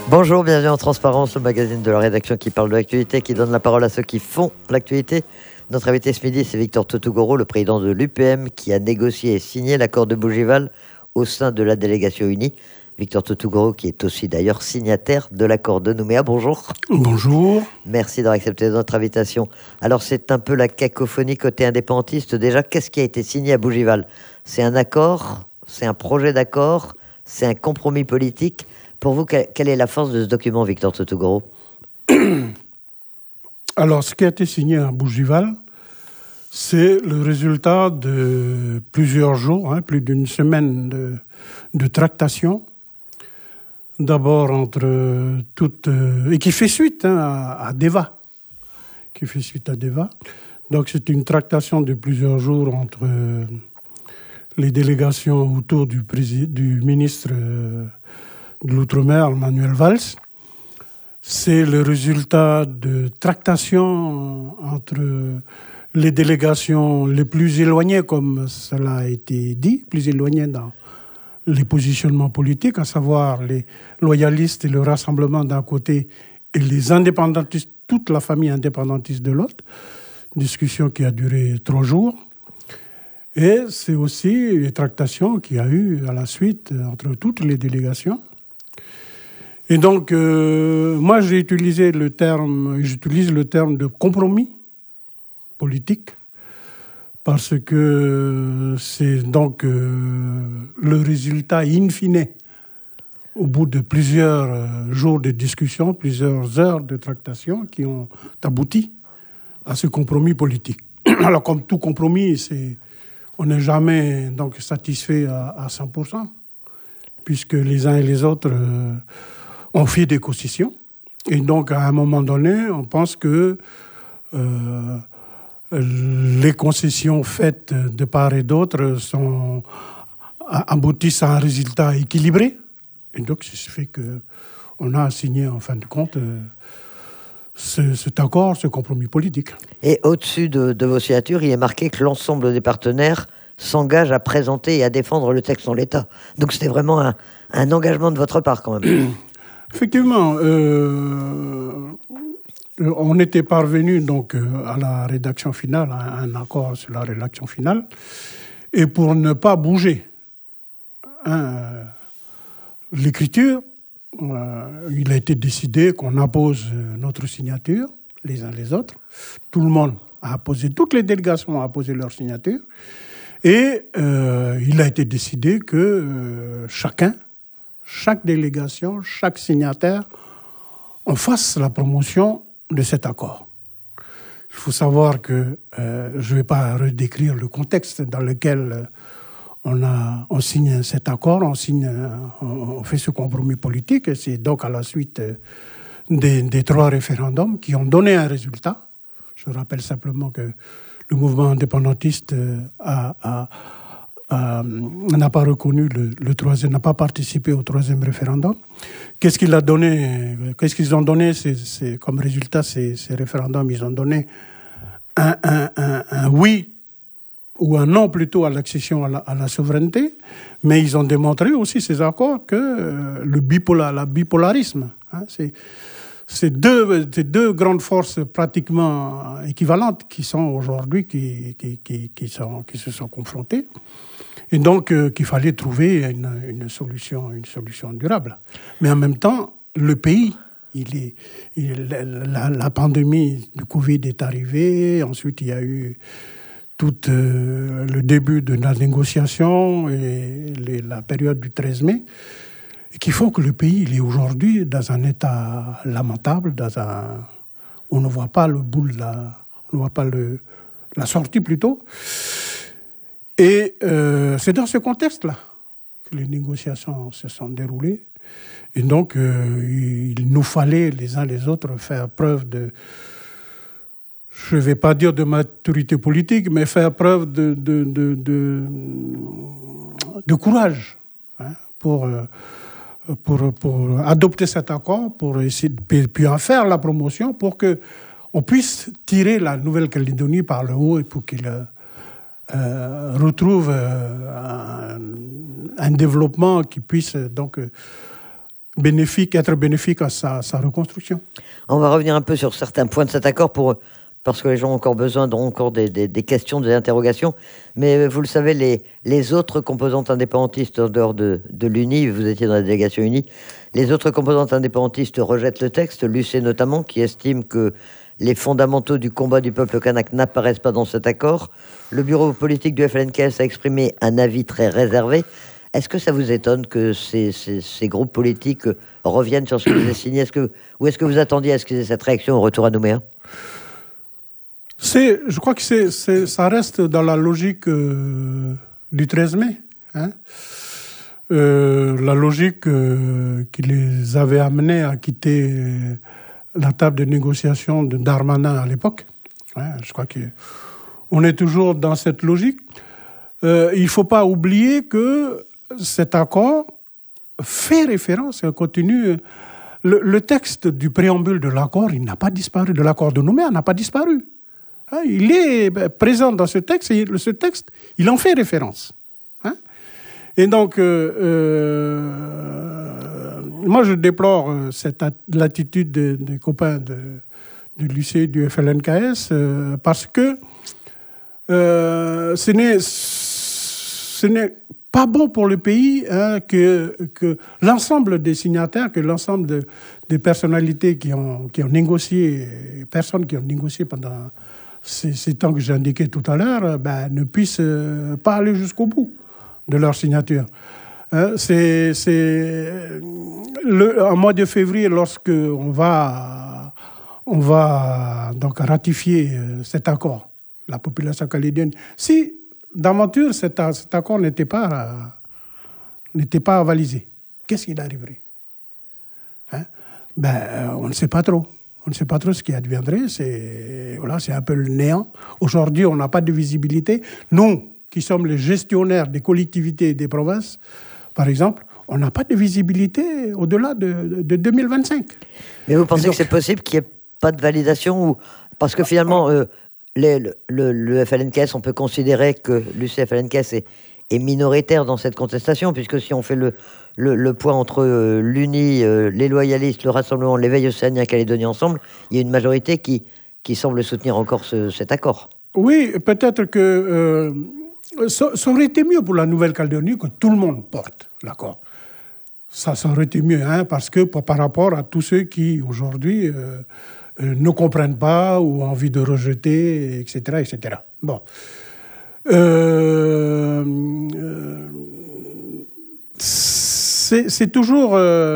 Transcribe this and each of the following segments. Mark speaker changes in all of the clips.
Speaker 1: Bonjour, bienvenue en Transparence, le magazine de la rédaction qui parle de l'actualité, qui donne la parole à ceux qui font l'actualité. Notre invité ce midi, c'est Victor Totougoro, le président de l'UPM, qui a négocié et signé l'accord de Bougival au sein de la délégation unie. Victor Totougoro, qui est aussi d'ailleurs signataire de l'accord de Nouméa. Bonjour.
Speaker 2: Bonjour.
Speaker 1: Merci d'avoir accepté notre invitation. Alors, c'est un peu la cacophonie côté indépendantiste. Déjà, qu'est-ce qui a été signé à Bougival? C'est un accord? C'est un projet d'accord? C'est un compromis politique? Pour vous, quelle est la force de ce document, Victor Totougoro?
Speaker 2: Alors, ce qui a été signé à Bougival, c'est le résultat de plusieurs jours, plus d'une semaine de tractation. D'abord entre toutes... et qui fait suite à Deva. Qui fait suite à Deva. Donc, c'est une tractation de plusieurs jours entre les délégations autour du ministre de l'Outre-mer, Manuel Valls. C'est le résultat de tractations entre les délégations les plus éloignées, comme cela a été dit, plus éloignées dans les positionnements politiques, à savoir les loyalistes et le Rassemblement d'un côté et les indépendantistes, toute la famille indépendantiste de l'autre. Discussion qui a duré 3 jours. Et c'est aussi les tractations qu'il y a eu à la suite entre toutes les délégations. Et donc, moi, j'utilise le terme de compromis politique, parce que c'est donc le résultat in fine, au bout de plusieurs jours de discussion, plusieurs heures de tractation, qui ont abouti à ce compromis politique. Alors, comme tout compromis, on n'est jamais donc satisfait à 100%, puisque les uns et les autres ont fait des concessions. Et donc, à un moment donné, on pense que les concessions faites de part et d'autre aboutissent à un résultat équilibré. Et donc, c'est ce fait qu'on a signé, en fin de compte, cet accord, ce compromis politique.
Speaker 1: Et au-dessus de vos signatures, il est marqué que l'ensemble des partenaires s'engagent à présenter et à défendre le texte en l'état. Donc, c'était vraiment un engagement de votre part, quand même.
Speaker 2: Effectivement, on était parvenu donc à la rédaction finale, à un accord sur la rédaction finale, et pour ne pas bouger l'écriture, il a été décidé qu'on appose notre signature, les uns les autres. Tout le monde a apposé, toutes les délégations ont apposé leur signature, et il a été décidé que chaque délégation, chaque signataire, on fasse la promotion de cet accord. Il faut savoir que je ne vais pas redécrire le contexte dans lequel on signe cet accord, on fait ce compromis politique, et c'est donc à la suite des 3 référendums qui ont donné un résultat. Je rappelle simplement que le mouvement indépendantiste n'a pas reconnu le troisième, n'a pas participé au 3e référendum. Qu'est-ce qu'ils ont donné comme résultat, ces référendums? Ils ont donné un oui ou un non plutôt à l'accession à la souveraineté, mais ils ont démontré aussi, ces accords, que la bipolarisme, c'est deux grandes forces pratiquement équivalentes qui sont aujourd'hui, qui se sont confrontées. Et donc, qu'il fallait trouver une solution durable. Mais en même temps, le pays, la pandémie du Covid est arrivée. Ensuite, il y a eu tout le début de la négociation et la période du 13 mai, et qui font que le pays il est aujourd'hui dans un état lamentable, où on ne voit pas le bout on ne voit pas la sortie plutôt. Et c'est dans ce contexte-là que les négociations se sont déroulées. Et donc, il nous fallait les uns les autres faire preuve de, je ne vais pas dire de maturité politique, mais faire preuve de courage pour adopter cet accord, pour essayer puis en faire la promotion, pour qu'on puisse tirer la Nouvelle-Calédonie par le haut et pour qu'il retrouve un développement qui puisse donc être bénéfique à sa reconstruction.
Speaker 1: On va revenir un peu sur certains points de cet accord parce que les gens ont encore besoin, ont encore des questions, des interrogations. Mais vous le savez, les autres composantes indépendantistes en dehors de l'UNI, vous étiez dans la délégation UNI, les autres composantes indépendantistes rejettent le texte, l'UC notamment, qui estime que les fondamentaux du combat du peuple kanak n'apparaissent pas dans cet accord. Le bureau politique du FLNKS a exprimé un avis très réservé. Est-ce que ça vous étonne que ces groupes politiques reviennent sur ce que vous avez signé? Ou est-ce que vous attendiez à ce qu'ils aient cette réaction au retour à Nouméa?
Speaker 2: Je crois que ça reste dans la logique du 13 mai. Hein. La logique qui les avait amenés à quitter la table de négociation de Darmanin à l'époque. Hein, je crois qu'on est toujours dans cette logique. Il ne faut pas oublier que cet accord fait référence, continue. Le texte du préambule de l'accord, il n'a pas disparu. De l'accord de Nouméa n'a pas disparu. Hein, il est présent dans ce texte, et ce texte, il en fait référence. Hein. Et donc, moi, je déplore l'attitude des copains du lycée du FLNKS parce que ce n'est pas bon pour le pays hein, que l'ensemble des signataires, que l'ensemble des personnalités qui ont négocié, personnes qui ont négocié pendant ces temps que j'ai indiqués tout à l'heure, ne puissent pas aller jusqu'au bout de leur signature. En mois de février, lorsque on va donc ratifier cet accord, la population calédonienne, si d'aventure cet accord n'était pas avalisé, qu'est-ce qui arriverait? Hein? On ne sait pas trop. On ne sait pas trop ce qui adviendrait. C'est un peu le néant. Aujourd'hui, on n'a pas de visibilité. Nous, qui sommes les gestionnaires des collectivités et des provinces, par exemple, on n'a pas de visibilité au-delà de 2025. Mais
Speaker 1: vous pensez que c'est possible qu'il n'y ait pas de validation parce que finalement, le FLNKS, on peut considérer que l'UC-FLNKS est minoritaire dans cette contestation, puisque si on fait le point entre l'UNI, les loyalistes, le Rassemblement, l'éveil océanien calédonien ensemble, il y a une majorité qui semble soutenir encore cet accord.
Speaker 2: Oui, peut-être que ça aurait été mieux pour la Nouvelle-Calédonie que tout le monde porte l'accord. Ça aurait été mieux, hein, parce que par rapport à tous ceux qui, aujourd'hui, ne comprennent pas ou ont envie de rejeter, etc., etc. Bon. C'est toujours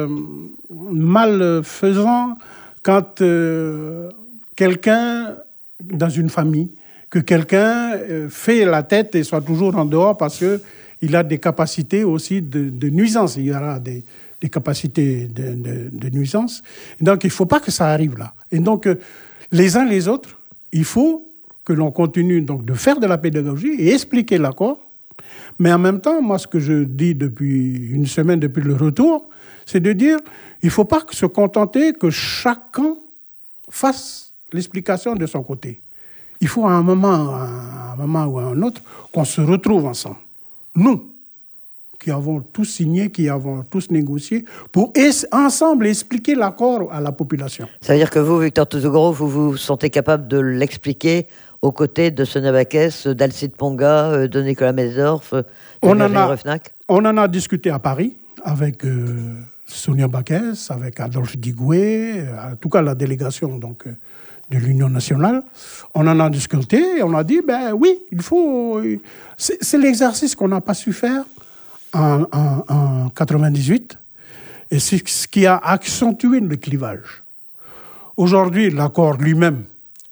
Speaker 2: malfaisant quand quelqu'un, dans une famille, que quelqu'un fait la tête et soit toujours en dehors parce qu'il a des capacités aussi de nuisance. Il y aura des capacités de nuisance. Et donc, il ne faut pas que ça arrive là. Et donc, les uns les autres, il faut que l'on continue donc de faire de la pédagogie et expliquer l'accord. Mais en même temps, moi, ce que je dis depuis une semaine, depuis le retour, c'est de dire il ne faut pas se contenter que chacun fasse l'explication de son côté. Il faut à un moment ou à un autre qu'on se retrouve ensemble. Nous, qui avons tous signé, qui avons tous négocié, pour ensemble expliquer l'accord à la population.
Speaker 1: Ça veut dire que vous, Victor Toutougourou, vous vous sentez capable de l'expliquer aux côtés de Sonia Backès, d'Alcide Ponga, de Nicolas Mesdorf, de Virginie Refnac?
Speaker 2: On en a discuté à Paris avec Sonia Backès, avec Adolphe Digoué, en tout cas la délégation donc, de l'Union nationale. On en a discuté et on a dit, oui, il faut... C'est l'exercice qu'on n'a pas su faire en 1998 et c'est ce qui a accentué le clivage. Aujourd'hui, l'accord lui-même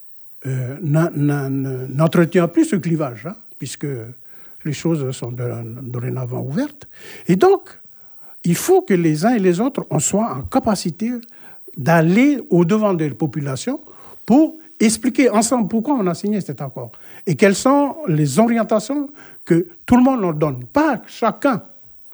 Speaker 2: n'entretient plus ce clivage, hein, puisque les choses sont dorénavant ouvertes. Et donc, il faut que les uns et les autres on soit en capacité d'aller au-devant des populations pour expliquer ensemble pourquoi on a signé cet accord et quelles sont les orientations que tout le monde nous donne. Pas chacun,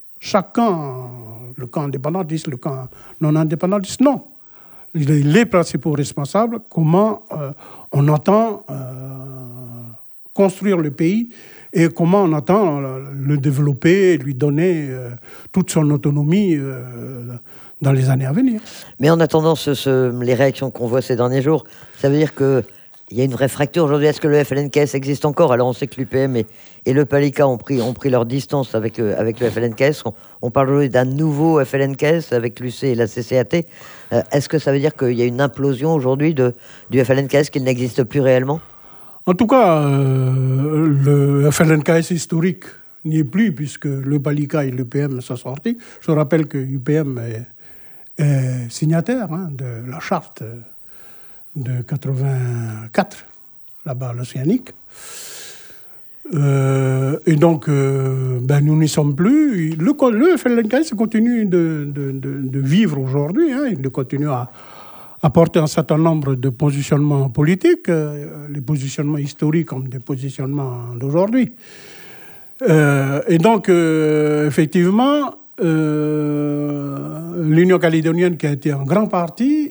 Speaker 2: le camp indépendantiste, le camp non indépendantiste, non. Les principaux responsables, comment on entend construire le pays et comment on entend le développer, lui donner toute son autonomie dans les années à venir.
Speaker 1: Mais en attendant les réactions qu'on voit ces derniers jours, ça veut dire qu'il y a une vraie fracture aujourd'hui. Est-ce que le FLNKS existe encore? Alors on sait que l'UPM et le Palika ont pris leur distance avec le FLNKS. On parle aujourd'hui d'un nouveau FLNKS avec l'UC et la CCAT. Est-ce que ça veut dire qu'il y a une implosion aujourd'hui du FLNKS, qu'il n'existe plus réellement?
Speaker 2: En tout cas, le FLNKS historique n'y est plus, puisque le Palika et l'UPM sont sortis. Je rappelle que l'UPM est signataire de la charte de 84, là-bas à l'Océanique. Et donc, nous n'y sommes plus. Le FLNKS continue de vivre aujourd'hui. Il continue à apporter un certain nombre de positionnements politiques, les positionnements historiques comme des positionnements d'aujourd'hui. Et donc, effectivement, l'Union calédonienne, qui a été en grand parti,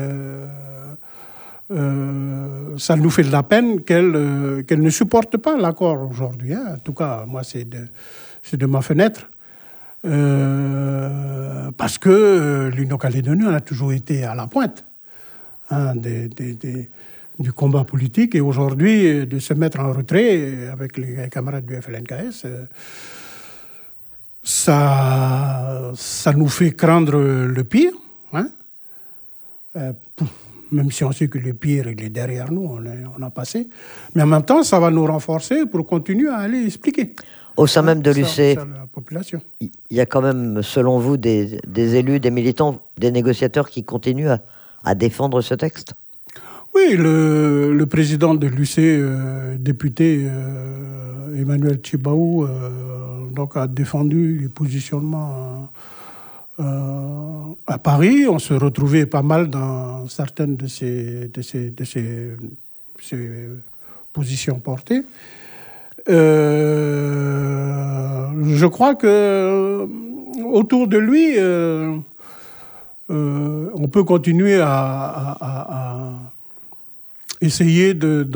Speaker 2: ça nous fait de la peine qu'elle ne supporte pas l'accord aujourd'hui. En tout cas, moi, c'est de ma fenêtre. Parce que l'Union calédonienne a toujours été à la pointe du combat politique. Et aujourd'hui, de se mettre en retrait avec les camarades du FLNKS, ça nous fait craindre le pire. Même si on sait que le pire, il est derrière nous, on a passé. Mais en même temps, ça va nous renforcer pour continuer à aller expliquer.
Speaker 1: Au sein même de l'UC,
Speaker 2: la population.
Speaker 1: Il y a quand même, selon vous, des élus, des militants, des négociateurs qui continuent à défendre ce texte?
Speaker 2: Oui, le président de l'UC, député Emmanuel Tchibaou, donc a défendu les positionnements à Paris. On se retrouvait pas mal dans certaines de ces positions portées. Je crois que autour de lui, on peut continuer à essayer de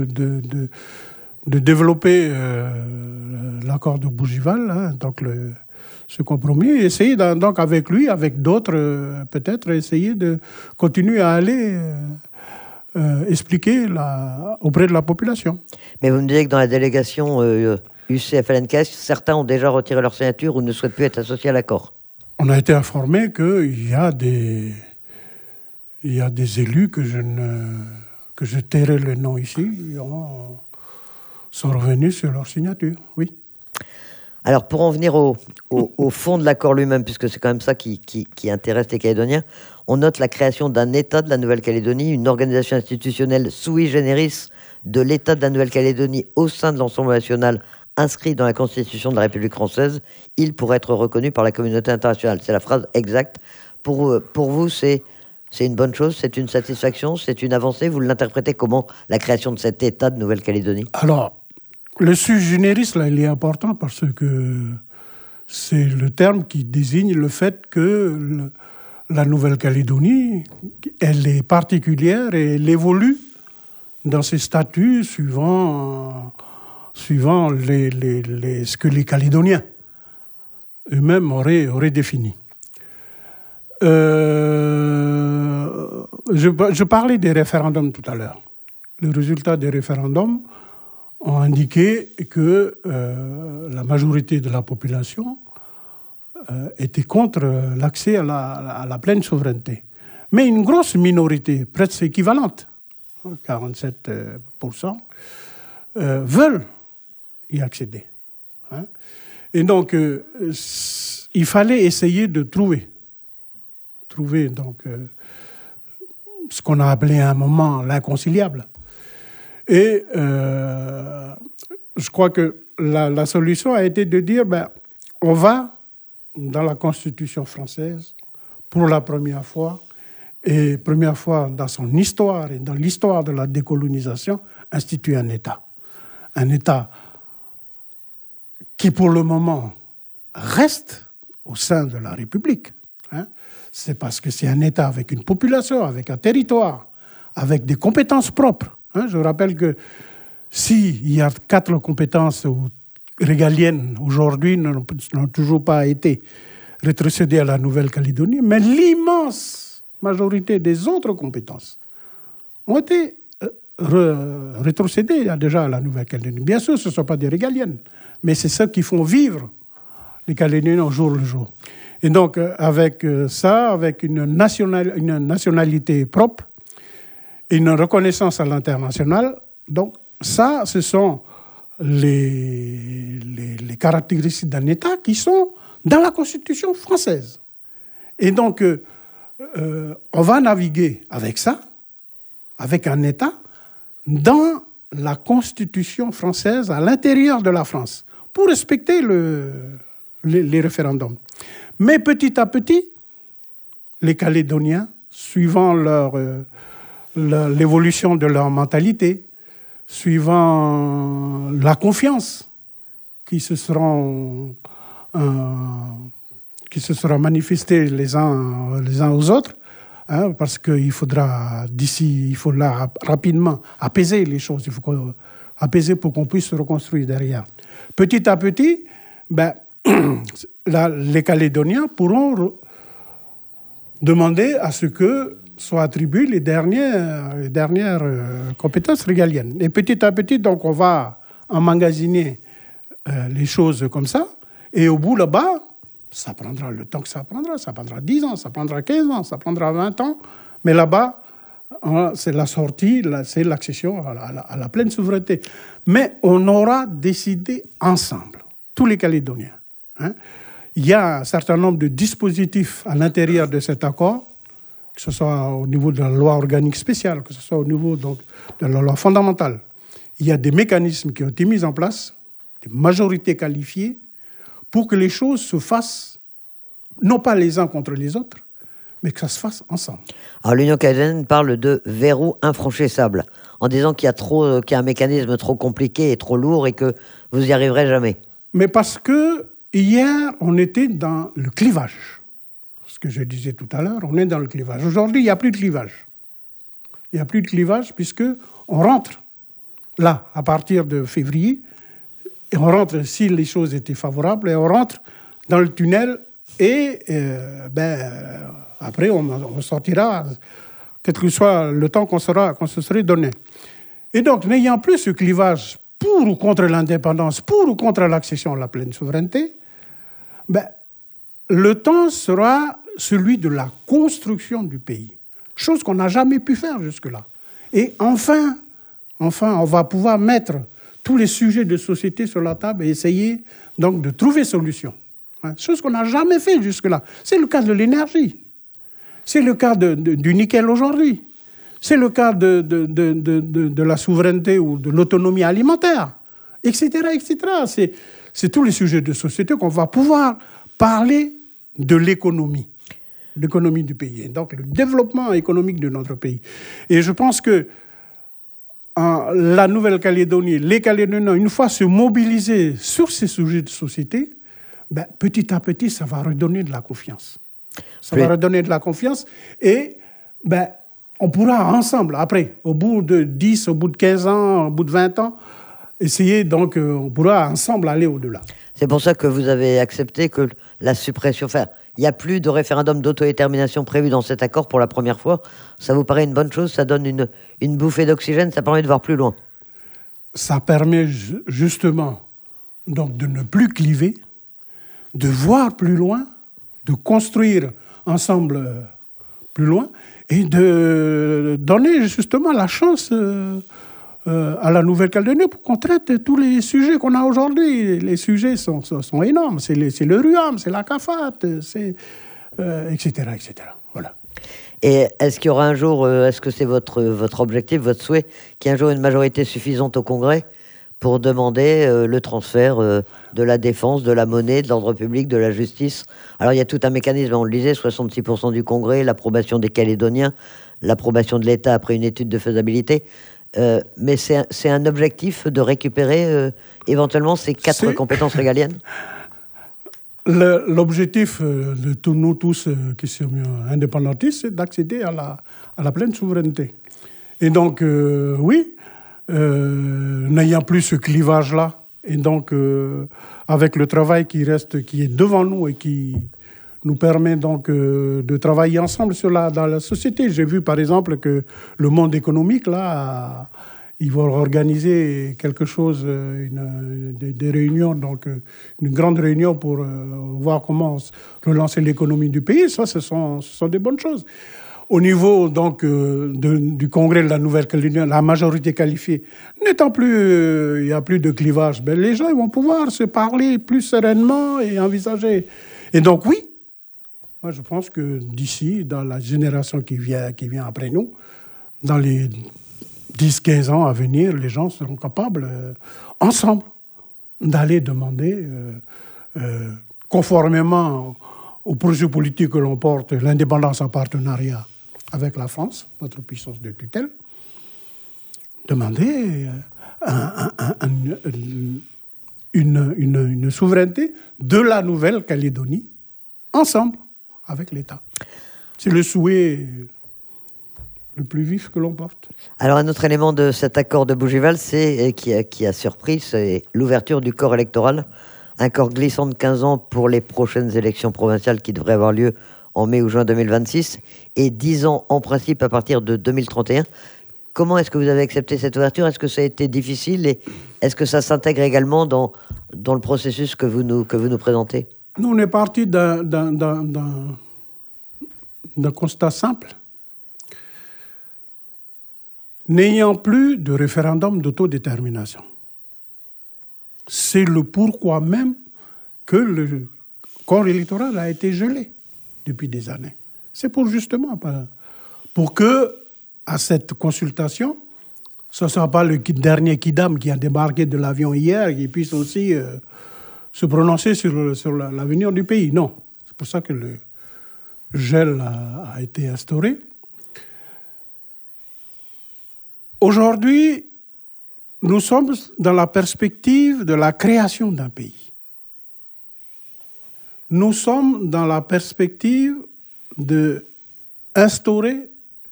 Speaker 2: développer l'accord de Bougival, donc ce compromis, et essayer donc avec lui, avec d'autres, peut-être essayer de continuer à aller expliquer auprès de la population.
Speaker 1: Mais vous me disiez que dans la délégation UC-FLNKS, certains ont déjà retiré leur signature ou ne souhaitent plus être associés à l'accord.
Speaker 2: On a été informé qu'il y a des élus que je tairai le nom ici, sont revenus sur leur signature, oui.
Speaker 1: Alors, pour en venir au fond de l'accord lui-même, puisque c'est quand même ça qui intéresse les Calédoniens, on note la création d'un État de la Nouvelle-Calédonie, une organisation institutionnelle sui generis de l'État de la Nouvelle-Calédonie au sein de l'ensemble national inscrit dans la Constitution de la République française. Il pourrait être reconnu par la communauté internationale. C'est la phrase exacte. Pour vous, c'est une bonne chose, c'est une satisfaction, c'est une avancée. Vous l'interprétez comment, la création de cet État de Nouvelle-Calédonie?
Speaker 2: Alors, le sui generis, là, il est important parce que c'est le terme qui désigne le fait que la Nouvelle-Calédonie, elle est particulière et elle évolue dans ses statuts suivant ce que les Calédoniens eux-mêmes auraient défini. Je parlais des référendums tout à l'heure. Les résultats des référendums ont indiqué que la majorité de la population était contre l'accès à la pleine souveraineté. Mais une grosse minorité, presque équivalente, 47%, veulent y accéder. Et donc, il fallait essayer de trouver donc, ce qu'on a appelé à un moment l'inconciliable. Et je crois que la solution a été de dire, on va, dans la Constitution française, pour la première fois, et première fois dans son histoire et dans l'histoire de la décolonisation, instituer un État. Un État qui, pour le moment, reste au sein de la République. C'est parce que c'est un État avec une population, avec un territoire, avec des compétences propres. Je rappelle que s'il y a 4 compétences régaliennes aujourd'hui n'ont toujours pas été rétrocédé à la Nouvelle-Calédonie, mais l'immense majorité des autres compétences ont été rétrocédées déjà à la Nouvelle-Calédonie. Bien sûr, ce ne sont pas des régaliennes, mais c'est ceux qui font vivre les Calédoniens au jour le jour. Et donc, avec ça, avec une nationalité propre, et une reconnaissance à l'international, donc ça, ce sont les caractéristiques d'un État qui sont dans la Constitution française. Et donc, on va naviguer avec ça, avec un État, dans la Constitution française, à l'intérieur de la France, pour respecter les référendums. Mais petit à petit, les Calédoniens, suivant l'évolution de leur mentalité, suivant la confiance qui se sera manifestée les uns aux autres, parce qu'il faudra rapidement apaiser les choses, il faut apaiser pour qu'on puisse se reconstruire derrière. Petit à petit, les Calédoniens pourront demander à ce que soient attribuées les dernières compétences régaliennes. Et petit à petit, donc, on va emmagasiner les choses comme ça. Et au bout, là-bas, ça prendra le temps que ça prendra. Ça prendra 10 ans, ça prendra 15 ans, ça prendra 20 ans. Mais là-bas, c'est la sortie, c'est l'accession à la pleine souveraineté. Mais on aura décidé ensemble, tous les Calédoniens. Il y a un certain nombre de dispositifs à l'intérieur de cet accord, que ce soit au niveau de la loi organique spéciale, que ce soit au niveau donc, de la loi fondamentale. Il y a des mécanismes qui ont été mis en place, des majorités qualifiées, pour que les choses se fassent, non pas les uns contre les autres, mais que ça se fasse ensemble.
Speaker 1: Alors l'Union calédonienne parle de verrou infranchissable, en disant qu'il y a un mécanisme trop compliqué et trop lourd et que vous n'y arriverez jamais.
Speaker 2: Mais parce que hier, on était dans le clivage. Ce que je disais tout à l'heure, on est dans le clivage. Aujourd'hui, il n'y a plus de clivage. Il n'y a plus de clivage puisqu'on rentre là, à partir de février, et on rentre, si les choses étaient favorables, et on rentre dans le tunnel et après, on sortira, quel que soit le temps qu'on se serait donné. Et donc, n'ayant plus ce clivage pour ou contre l'indépendance, pour ou contre l'accession à la pleine souveraineté, le temps sera celui de la construction du pays, chose qu'on n'a jamais pu faire jusque-là. Et enfin, on va pouvoir mettre tous les sujets de société sur la table et essayer donc de trouver solution. Chose qu'on n'a jamais fait jusque-là. C'est le cas de l'énergie. C'est le cas du nickel aujourd'hui. C'est le cas de la souveraineté ou de l'autonomie alimentaire, etc., etc. C'est tous les sujets de société qu'on va pouvoir parler de l'économie du pays, et donc le développement économique de notre pays. Et je pense que la Nouvelle-Calédonie, les Calédoniens, une fois se mobilisés sur ces sujets de société, petit à petit, ça va redonner de la confiance. Ça va redonner de la confiance et on pourra ensemble, après, au bout de 10, au bout de 15 ans, au bout de 20 ans, essayer, donc on pourra ensemble aller au-delà.
Speaker 1: C'est pour ça que vous avez accepté que la suppression... Enfin, il n'y a plus de référendum d'autodétermination prévu dans cet accord pour la première fois. Ça vous paraît une bonne chose? Ça donne une bouffée d'oxygène? Ça permet de voir plus loin?
Speaker 2: Ça permet justement donc, de ne plus cliver, de voir plus loin, de construire ensemble plus loin et de donner justement la chance à la Nouvelle-Calédonie pour qu'on traite tous les sujets qu'on a aujourd'hui. Les sujets sont énormes. C'est le RUAM, c'est la CAFAT, etc., etc. Voilà.
Speaker 1: Et est-ce qu'il y aura un jour, est-ce que c'est votre objectif, votre souhait, qu'il y ait un jour une majorité suffisante au Congrès pour demander le transfert de la défense, de la monnaie, de l'ordre public, de la justice? Alors il y a tout un mécanisme, on le disait, 66% du Congrès, l'approbation des Calédoniens, l'approbation de l'État après une étude de faisabilité. Mais c'est un objectif de récupérer éventuellement ces 4 compétences régaliennes?
Speaker 2: L'objectif de nous tous qui sommes indépendantistes, c'est d'accéder à la pleine souveraineté. Et donc, oui, n'ayant plus ce clivage-là, et donc avec le travail qui est devant nous et qui nous permet donc de travailler ensemble dans la société. J'ai vu par exemple que le monde économique, là, ils vont organiser quelque chose, des réunions, donc une grande réunion pour voir comment relancer l'économie du pays. Ça, ce sont des bonnes choses. Au niveau donc du Congrès de la Nouvelle-Calédonie, la majorité qualifiée n'étant plus, il n'y a plus de clivage, ben, les gens ils vont pouvoir se parler plus sereinement et envisager. Et donc oui, moi je pense que d'ici, dans la génération qui vient après nous, dans les 10-15 ans à venir, les gens seront capables, ensemble, d'aller demander, conformément au projet politique que l'on porte, l'indépendance en partenariat avec la France, notre puissance de tutelle, demander une souveraineté de la Nouvelle-Calédonie, ensemble, avec l'État. C'est le souhait le plus vif que l'on porte.
Speaker 1: Alors, un autre élément de cet accord de Bougival, qui a surpris, c'est l'ouverture du corps électoral. Un corps glissant de 15 ans pour les prochaines élections provinciales qui devraient avoir lieu en mai ou juin 2026 et 10 ans en principe à partir de 2031. Comment est-ce que vous avez accepté cette ouverture? Est-ce que ça a été difficile et est-ce que ça s'intègre également dans le processus que vous nous présentez?
Speaker 2: Nous, on est parti d'un constat simple. N'ayant plus de référendum d'autodétermination, c'est le pourquoi même que le corps électoral a été gelé depuis des années. C'est pour que, à cette consultation, ce ne soit pas le dernier kidam qui a débarqué de l'avion hier qui puisse aussi se prononcer sur l'avenir du pays. Non, c'est pour ça que le gel a été instauré. Aujourd'hui, nous sommes dans la perspective de la création d'un pays. Nous sommes dans la perspective d'instaurer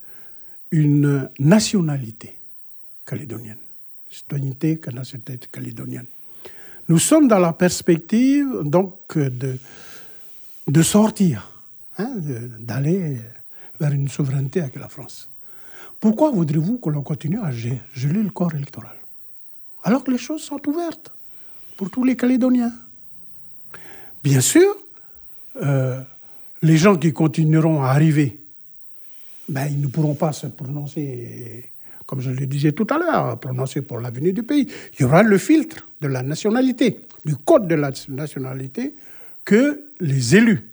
Speaker 2: une nationalité calédonienne, citoyenneté, nationalité calédonienne. Nous sommes dans la perspective donc de sortir, d'aller vers une souveraineté avec la France. Pourquoi voudrez-vous que l'on continue à geler le corps électoral alors que les choses sont ouvertes pour tous les Calédoniens? Bien sûr, les gens qui continueront à arriver, ils ne pourront pas se prononcer, comme je le disais tout à l'heure, prononcer pour l'avenir du pays. Il y aura le filtre de la nationalité, du code de la nationalité, que les élus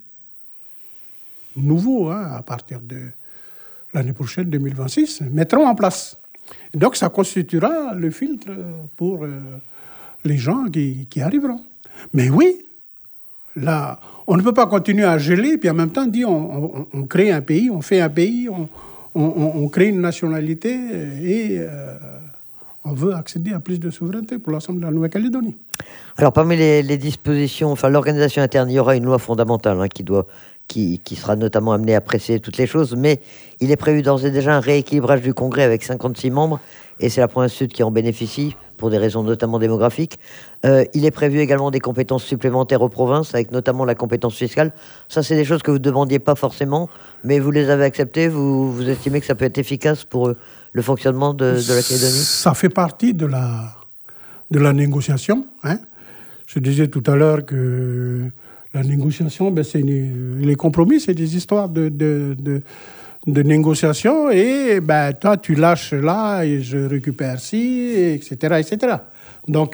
Speaker 2: nouveaux, à partir de l'année prochaine, 2026, mettront en place. Et donc, ça constituera le filtre pour les gens qui arriveront. Mais oui, là, on ne peut pas continuer à geler, puis en même temps dire on crée un pays, on fait un pays, on crée une nationalité et on veut accéder à plus de souveraineté pour l'ensemble de la Nouvelle-Calédonie.
Speaker 1: Alors, parmi les dispositions, l'organisation interne, il y aura une loi fondamentale qui sera notamment amenée à préciser toutes les choses, mais il est prévu d'ores et déjà un rééquilibrage du Congrès avec 56 membres, et c'est la province sud qui en bénéficie, pour des raisons notamment démographiques. Il est prévu également des compétences supplémentaires aux provinces, avec notamment la compétence fiscale. Ça, c'est des choses que vous ne demandiez pas forcément, mais vous les avez acceptées. Vous estimez que ça peut être efficace pour le fonctionnement de la Calédonie?
Speaker 2: Ça fait partie de la négociation. Je disais tout à l'heure que la négociation, les compromis, c'est des histoires de négociation. Et toi, tu lâches là et je récupère ci, etc., etc. Donc,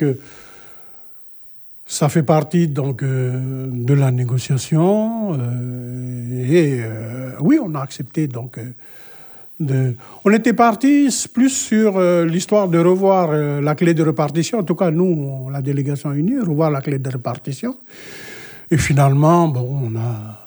Speaker 2: ça fait partie donc de la négociation. Oui, on a accepté donc. On était parti plus sur l'histoire de revoir la clé de répartition. En tout cas, nous, la délégation unie, revoir la clé de répartition. Et finalement, on a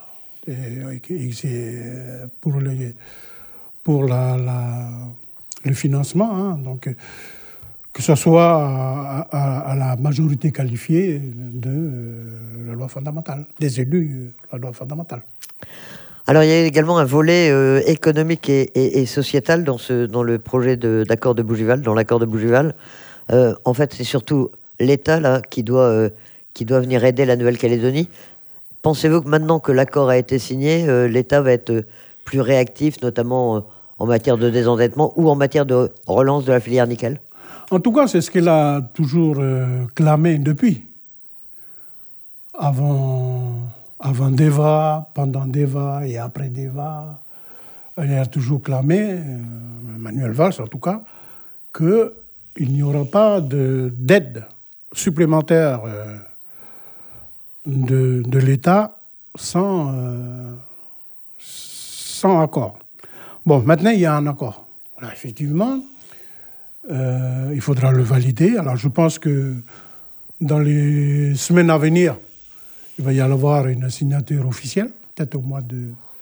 Speaker 2: pour le financement, donc que ce soit à la majorité qualifiée de la loi fondamentale, des élus, la loi fondamentale.
Speaker 1: Alors, il y a également un volet économique et sociétal dans le projet d'accord de Bougival, dans l'accord de Bougival. En fait, c'est surtout l'État là qui doit venir aider la Nouvelle-Calédonie. Pensez-vous que maintenant que l'accord a été signé, l'État va être plus réactif, notamment en matière de désendettement ou en matière de relance de la filière nickel?
Speaker 2: En tout cas, c'est ce qu'elle a toujours clamé depuis. Avant Deva, pendant Deva et après Deva, elle a toujours clamé, Manuel Valls en tout cas, qu'il n'y aura pas d'aide supplémentaire de l'État sans accord. Bon, maintenant, il y a un accord. Voilà, effectivement, il faudra le valider. Alors, je pense que dans les semaines à venir, il va y avoir une signature officielle, peut-être au mois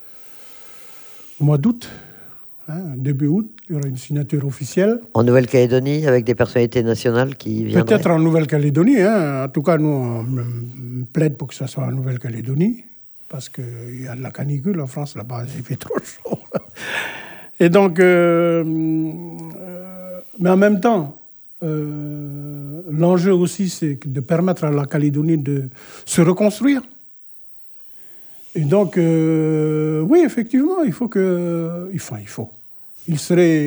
Speaker 2: d'août. Début août, il y aura une signature officielle.
Speaker 1: En Nouvelle-Calédonie, avec des personnalités nationales qui viendraient?
Speaker 2: Peut-être en Nouvelle-Calédonie. En tout cas, nous, on plaide pour que ce soit en Nouvelle-Calédonie, parce qu'il y a de la canicule en France, là-bas, il fait trop chaud. Et donc, mais en même temps, l'enjeu aussi, c'est de permettre à la Calédonie de se reconstruire. Et donc, oui, effectivement, il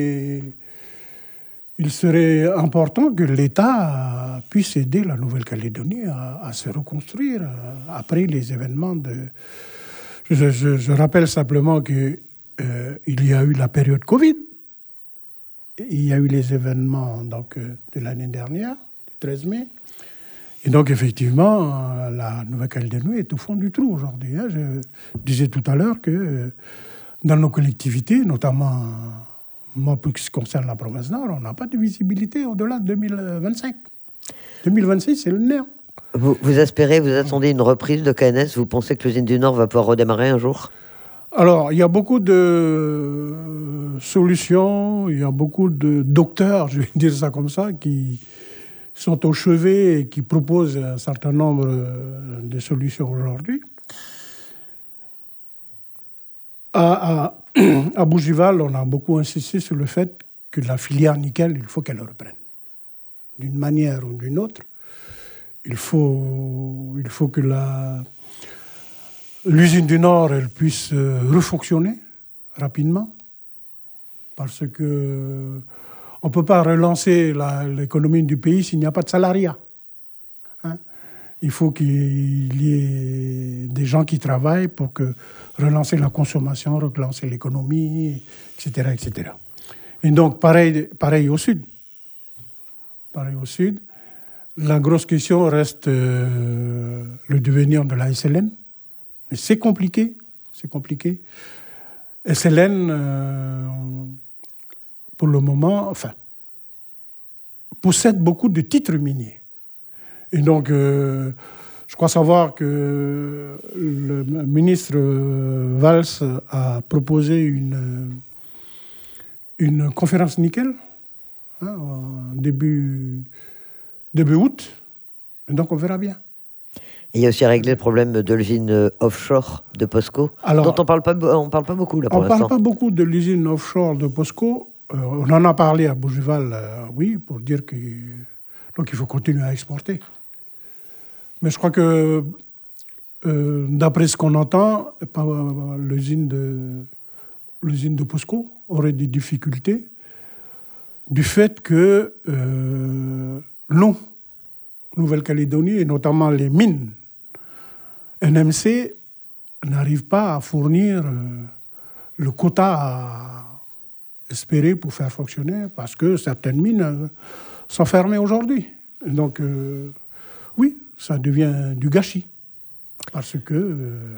Speaker 2: serait important que l'État puisse aider la Nouvelle-Calédonie à se reconstruire après les événements de... Je rappelle simplement qu'il y a eu la période Covid, il y a eu les événements donc, de l'année dernière, du 13 mai, et donc effectivement, la Nouvelle-Calédonie est au fond du trou aujourd'hui. Je disais tout à l'heure que dans nos collectivités, notamment... Moi, pour ce qui concerne la province Nord, on n'a pas de visibilité au-delà de 2025. 2026, c'est le néant.
Speaker 1: Vous espérez, vous attendez une reprise de KNS? Vous pensez que l'usine du Nord va pouvoir redémarrer un jour?
Speaker 2: Alors, il y a beaucoup de solutions, il y a beaucoup de docteurs, je vais dire ça comme ça, qui sont au chevet et qui proposent un certain nombre de solutions aujourd'hui. À Bougival, on a beaucoup insisté sur le fait que la filière nickel, il faut qu'elle reprenne. D'une manière ou d'une autre, il faut que l'usine du Nord elle puisse refonctionner rapidement, parce que on ne peut pas relancer l'économie du pays s'il n'y a pas de salariat. Il faut qu'il y ait des gens qui travaillent pour relancer la consommation, relancer l'économie, etc., etc. Et donc, pareil au Sud. Pareil au Sud. La grosse question reste le devenir de la SLN. Mais c'est compliqué. C'est compliqué. SLN, pour le moment, possède beaucoup de titres miniers. Et donc, je crois savoir que le ministre Valls a proposé une conférence nickel en début août. Et donc, on verra bien.
Speaker 1: Et il y a aussi à régler le problème de l'usine offshore de POSCO, dont on parle pas beaucoup là pour l'instant.
Speaker 2: On ne parle pas beaucoup de l'usine offshore de POSCO. On en a parlé à Bougival, oui, pour dire qu'il faut continuer à exporter. Mais je crois que, d'après ce qu'on entend, l'usine de POSCO aurait des difficultés du fait que nous, Nouvelle-Calédonie, et notamment les mines NMC, n'arrivent pas à fournir le quota à espérer pour faire fonctionner, parce que certaines mines sont fermées aujourd'hui. Et donc, oui, ça devient du gâchis, parce que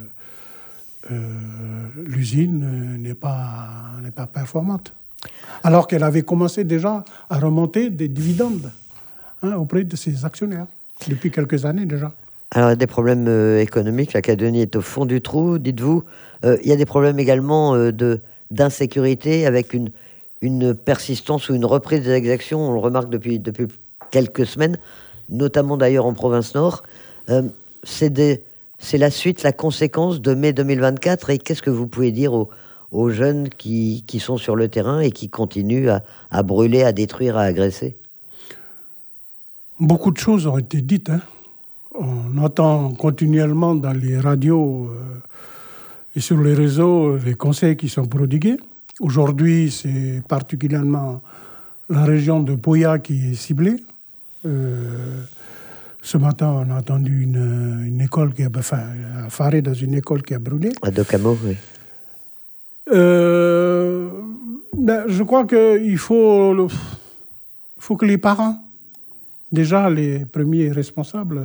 Speaker 2: l'usine n'est pas performante. Alors qu'elle avait commencé déjà à remonter des dividendes auprès de ses actionnaires, depuis quelques années déjà.
Speaker 1: Alors, il y a des problèmes économiques, la Calédonie est au fond du trou, dites-vous. Il y a des problèmes également d'insécurité, avec une persistance ou une reprise des exactions, on le remarque depuis quelques semaines, notamment d'ailleurs en province Nord. C'est la suite, la conséquence de mai 2024. Et qu'est-ce que vous pouvez dire aux jeunes qui sont sur le terrain et qui continuent à brûler, à détruire, à agresser?
Speaker 2: Beaucoup de choses ont été dites On entend continuellement dans les radios et sur les réseaux les conseils qui sont prodigués. Aujourd'hui, c'est particulièrement la région de Poya qui est ciblée. Ce matin, on a entendu une école qui a faré dans une école qui a brûlé.
Speaker 1: À Docamo, oui.
Speaker 2: Je crois qu'il faut que les parents, déjà les premiers responsables,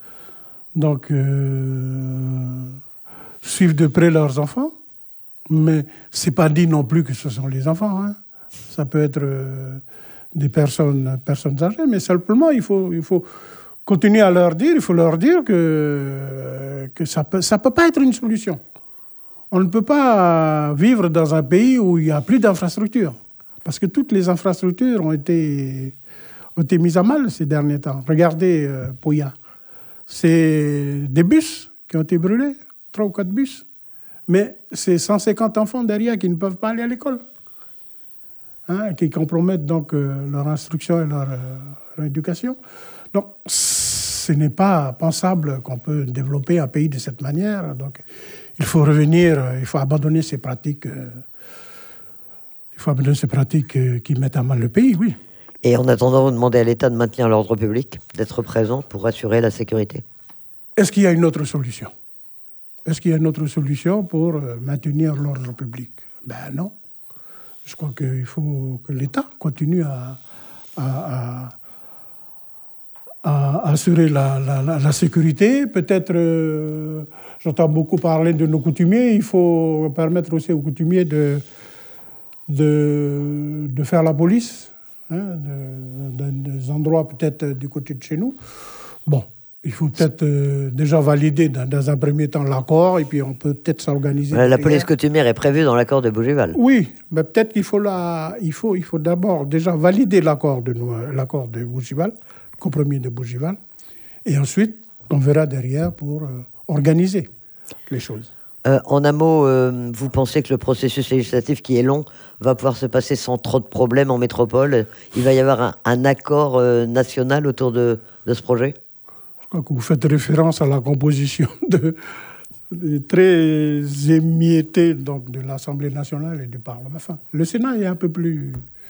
Speaker 2: suivent de près leurs enfants. Mais c'est pas dit non plus que ce sont les enfants. Hein. Ça peut être des personnes âgées, mais simplement il faut continuer à leur dire, que ça peut pas être une solution. On ne peut pas vivre dans un pays où il n'y a plus d'infrastructures, parce que toutes les infrastructures ont été mises à mal ces derniers temps. Regardez Poya, c'est des bus qui ont été brûlés, 3 ou 4 bus. Mais c'est 150 enfants derrière qui ne peuvent pas aller à l'école, qui compromettent donc leur instruction et leur éducation. Donc, ce n'est pas pensable qu'on peut développer un pays de cette manière. Donc, il faut revenir, il faut abandonner ces pratiques. Qui mettent à mal le pays, oui.
Speaker 1: Et en attendant, vous demandez à l'État de maintenir l'ordre public, d'être présent pour assurer la sécurité.
Speaker 2: Est-ce qu'il y a une autre solution ? Est-ce qu'il y a une autre solution pour maintenir l'ordre public ? Ben non. Je crois qu'il faut que l'État continue à assurer la sécurité. Peut-être, j'entends beaucoup parler de nos coutumiers, il faut permettre aussi aux coutumiers de faire la police, des endroits peut-être du côté de chez nous. Bon. Il faut peut-être déjà valider dans un premier temps l'accord et puis on peut peut-être s'organiser.
Speaker 1: La police coutumière est prévue dans l'accord de Bougival.
Speaker 2: Oui, mais peut-être qu'il faut d'abord déjà valider l'accord de Bougival, le compromis de Bougival, et ensuite on verra derrière pour organiser les choses.
Speaker 1: En un mot, vous pensez que le processus législatif qui est long va pouvoir se passer sans trop de problèmes en métropole ? Il va y avoir un accord national autour de ce projet ?
Speaker 2: Je crois que vous faites référence à la composition très émiettée donc, de l'Assemblée nationale et du Parlement. Enfin, le Sénat est un peu plus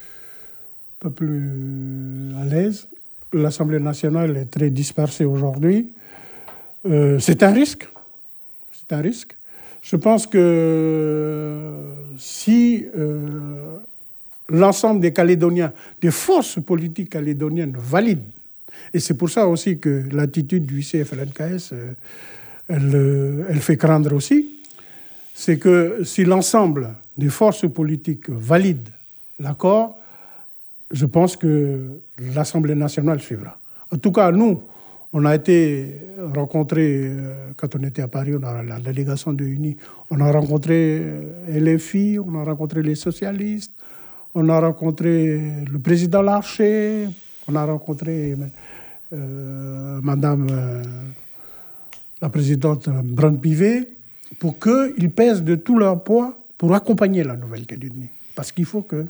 Speaker 2: à l'aise. L'Assemblée nationale est très dispersée aujourd'hui. C'est un risque. C'est un risque. Je pense que si l'ensemble des Calédoniens, des forces politiques calédoniennes valident, et c'est pour ça aussi que l'attitude du CFLNKS, elle fait craindre aussi, c'est que si l'ensemble des forces politiques valident l'accord, je pense que l'Assemblée nationale suivra. En tout cas, nous, on a été rencontrés, quand on était à Paris, on a la délégation de UNI, on a rencontré LFI, on a rencontré les socialistes, on a rencontré le président Larcher, on a rencontré Madame la présidente Brand-Pivet, pour qu'ils pèsent de tout leur poids pour accompagner la Nouvelle-Calédonie. Parce qu'il faut que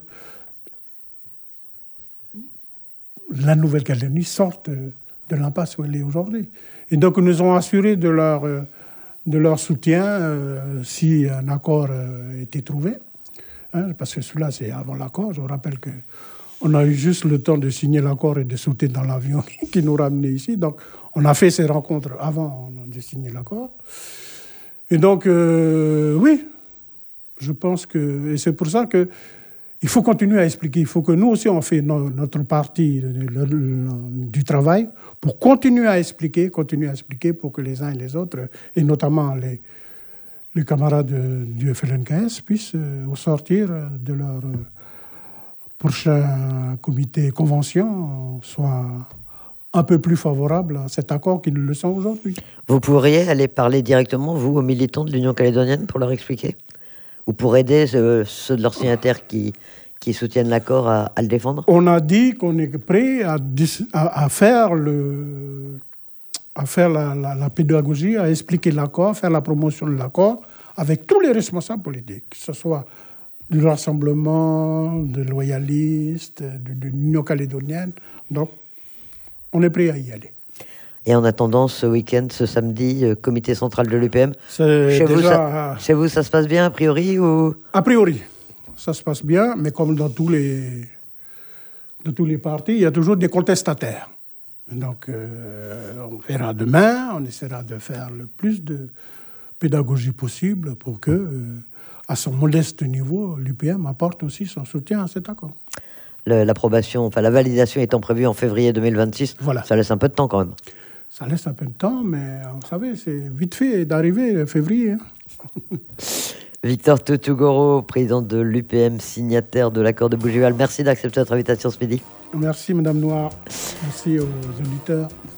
Speaker 2: la Nouvelle-Calédonie sorte de l'impasse où elle est aujourd'hui. Et donc nous ont assuré de leur soutien si un accord était trouvé. Parce que cela, c'est avant l'accord. Je vous rappelle qu'on a eu juste le temps de signer l'accord et de sauter dans l'avion qui nous ramenait ici. Donc on a fait ces rencontres avant de signer l'accord. Et donc, oui, je pense que... Et c'est pour ça qu'il faut continuer à expliquer. Il faut que nous aussi, on fait notre partie du travail pour continuer à expliquer pour que les uns et les autres, et notamment les camarades du FLNKS, puissent, au sortir de leur prochain comité convention, soient un peu plus favorables à cet accord qu'ils ne le sont aujourd'hui.
Speaker 1: Vous pourriez aller parler directement, vous, aux militants de l'Union calédonienne pour leur expliquer ? Ou pour aider ceux de leurs signataires qui soutiennent l'accord à le défendre ?
Speaker 2: On a dit qu'on est prêt à faire la pédagogie, à expliquer l'accord, faire la promotion de l'accord avec tous les responsables politiques, que ce soit du Rassemblement, de loyalistes, de l'Union calédonienne. Donc, on est prêt à y aller.
Speaker 1: Et en attendant, ce week-end, ce samedi, comité central de l'UPM.
Speaker 2: C'est
Speaker 1: Chez vous, ça se passe bien, a priori ou...
Speaker 2: A priori, ça se passe bien, mais comme dans tous les partis, il y a toujours des contestataires. Donc, on verra demain, on essaiera de faire le plus de pédagogie possible pour que, à son modeste niveau, l'UPM apporte aussi son soutien à cet accord.
Speaker 1: L'approbation, enfin la validation étant prévue en février 2026,
Speaker 2: voilà.
Speaker 1: Ça laisse un peu de temps quand même.
Speaker 2: Ça laisse un peu de temps, mais vous savez, c'est vite fait d'arriver février. Hein.
Speaker 1: Victor Toutou-Goro, président de l'UPM, signataire de l'accord de Bougival. Merci d'accepter notre invitation ce midi.
Speaker 2: Merci Madame Noire. Merci aux auditeurs.